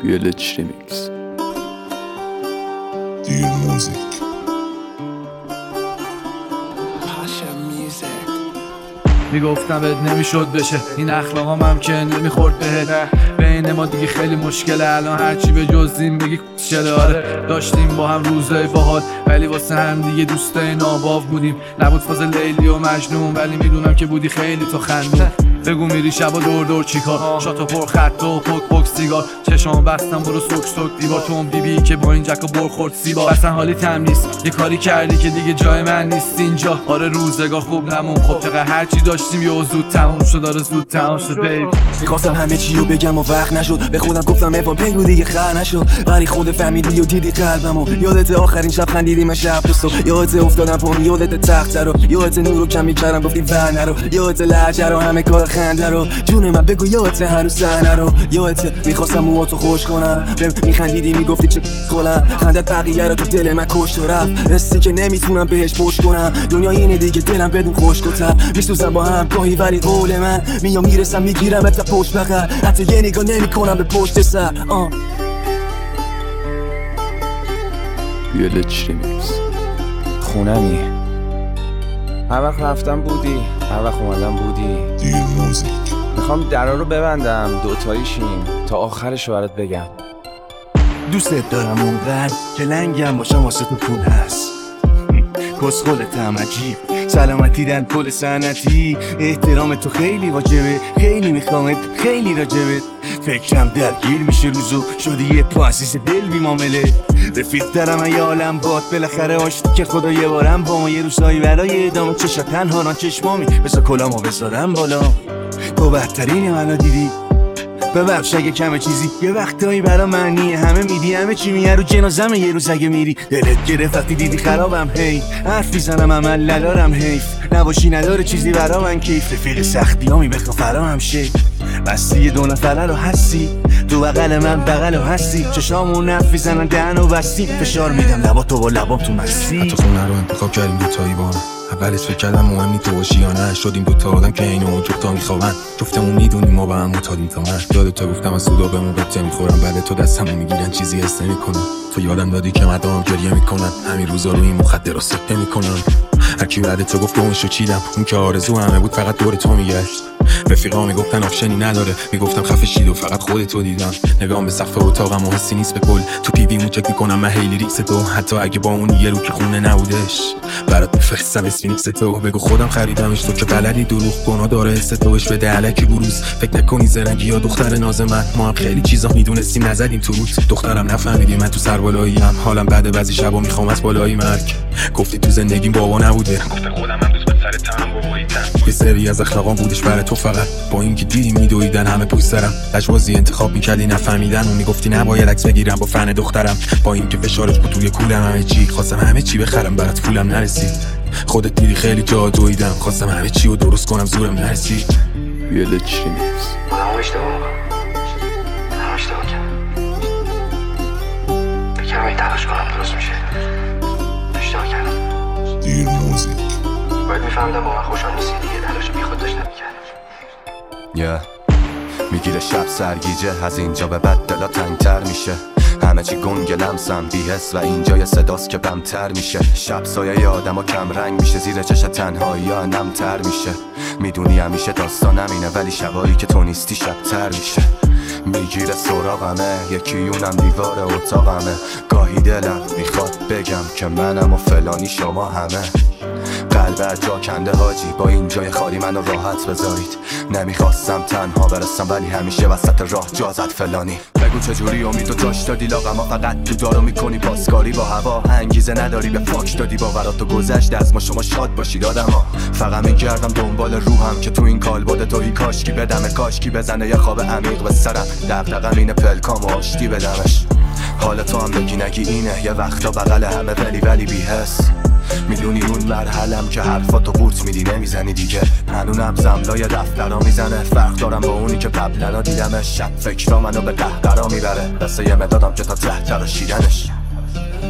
Village Remix. Dear Music. میگفتم بهت نمیشد بشه این اخلاقام هم که نمیخورد بهت. بین ما دیگه خیلی مشکله الان هرچی به جز این بگی چله. آره داشتیم با هم روزای باحال ولی واسه هم دیگه دوستای ناباو بودیم. نبود فاز لیلی و مجنون ولی میدونم که بودی خیلی تو خندون. بگو میری شبا دور دور چیکار؟ شاتو پر خط و پک پک سیگار. چشام بستم برو سوک سوک دیوار. تو اون بی که با این جک و برخورد سیبار. اصلا حالی تم نیست یه کاری کردی که دیگه جای من نیست اینجا. آره روزگار خوب نمون خب چقدر هرچی داشتیم یه زود تموم شد. آره زود تموم شد بیب. میخواستم همه چی رو بگم و وقت نشد. به خودم گفتم افا بگو دیگه خر نشد. ولی خود فهمیدی و دیدی قلبمو. یادت آخرین شب خندیدیم شب تو صبح. یادت افتادم پون یادت تخت رو. یادت نورو کمی کردم گفتی ور نرو. یادت لهجه رو همه کار خنده رو. جون من بگو یادت هنوز صحنه رو. یادت میخواستم موهاتو خوش کنم. میخندیدی میگفتی چه خلم. خندت بقیه رو تو دل من کشت و رفت. رستی که نمیتونم بهش پشت کنم. دنیا اینه دیگه دلم بدون خشک و تب. میسوزم با هم گاهی ولی قول من میام میرسم میگیرم تا پشت بغل. حتی یه نگاه نمیکنم به پشت سر. Village Remix. خونمی هر وقت رفتم بودی هر وقت اومدم بودی. Dear Music. میخوام درا رو ببندم دوتایی شیم تا آخرش رو برات بگم. دوستت دارم اونقدر که لنگم باشم واسه تو پول هست. کسخلتم عجیب سلامتی در پل سنتی. احترام تو خیلی واجبه خیلی میخوامت خیلی راجبت. فکرم درگیر میشه روزو شدی یه پاسیس دل بی معامله. رفیق دارم ای عالم باد بالاخره آشتی که خدا یه بارم با ما یه روزایی برای ادامه چشا تنها ران چشمامی بذار کلامو بذارم بالا. تو بهترینی منو دیدی ببخش اگه کمه چیزی یه وقتایی برا معنیه همه میدی همه چی میه رو جنازمه یه روز اگه میری. دلت گرفت وقتی دیدی خرابم هی حرف میزنم عمل ندارم حیف نباشی نداره چیزی برا من کیف. رفیق سختیامی بخوا فرام شه بستی یه دو نفره رو هستی تو بغل من بغل رو هستی. چشامون نف میزنن دهن و بستی فشار میدم لبا تو با لبام تو مستی. حتی خونه رو انتخاب کردیم دوتایی با هم. اولش فکر کردم مهم نی تو باشی یا نه. شدیم دوتا آدم که اینو اون جفتا میخوابن. جفتمون میدونیم ما با هم متادیم تا من. یادت گفتم از سودا بهمون بته میخورم بعد تو دستمو میگیرن چیزی حس نمیکنم. تو یادم دادی که مردم گریه میکنن همین روزا رو این مخدرات سکته میکنن. هرکی بعد تو گفت اونشو چیدم اون که آرزو همه بود فقط دور تو میگشت. رفیقا میگفتن آپشنی نداره میگفتم خفه شید و فقط خودتو دیدم. نگام به سقف اتاقم و حسی نیست به کل. تو پی ویمو چک میکنم من هیلی ریکس تو. حتی اگه با اون یه رو که خونه نبودش برات میفرستم اسفینکس تو. بگو خودم خریدمش تو که بلدی دروغ گناه داره حس توش بده الکی بروز. فکر نکنی زرنگی یا دختر ناز من. ما هم خیلی چیزا میدونستیم نزدیم تو روت. دخترم نفهمیدی من تو سربالاییم. حالم بعد بعضی شبا میخوام از بالای مرگ. گفتی تو زندگیم بابا نبوده گفتم خودم هم دوست به سر تنم باباییتم. یه سری از اخلاقام بودش برای تو فقط با اینکه دیدی میدویدن همه پشت سرم. لجبازی انتخاب میکردی نفهمیدن و میگفتی نباید عکس بگیرم با فن دخترم. با اینکه فشارش بود توی کولم همه چی خواستم همه چی بخرم برات پولم نرسید. خودت دیدی خیلی جا دویدم خواستم همه چی رو درست کنم زورم نرسید. Village Remix. اشتباه کردم. بکنم این تلاش کنم درست میشه. اشتباه کردم. Dear Music. باید میفهمدم با من خوشحال نیستی دیگه تلاش بی خود داشتم میکردم. میگیره شب سرگیجه از اینجا به بعد دلا تنگتر میشه. همه چی گنگ لمسم بی‌حس و اینجا یه صداست که بمتر میشه. شب سایه آدم و کم رنگ میشه زیر چش تنهایی ها نمتر میشه. میدونی همیشه داستانم اینه ولی شبایی که تو نیستی شبتر میشه. میگیره سراغمه یکی اونم دیوار اتاقمه. گاهی دلم میخواد بگم که منم و فلانی شما همه. قلب از جا کنده حاجی با این جای خالی منو راحت بذارید. نمیخواستم تنها برسم ولی همیشه وسط راه جا زد فلانی. بگو چجوری امیدو جاش دادی لاغما فقط تو دارو میکنی پاسکاری با هوا. انگیزه نداری به فاک دادی باوراتو گذشت از ما شما شاد باشید آدما. فقط میگردم دنبال روحم که تو این کالبد توهی کاشکی بدمه کاشکی بزنه یه خواب عمیق به سرم. دغدغم اینه پلکام و آشتی بدمش. حال تو هم بگی نگی اینه یه وقتا بغل همه ولی بی حس. میدونی اون مرحلم که حرفاتو قورت میدی نمیزنی دیگه. هنونم زملای دفترا میزنه. فرق دارم با اونی که قبلنا دیدمش. شب فکرا منو به قهقرا میبره. قصه یه مدادم که تا ته تراشیدنش.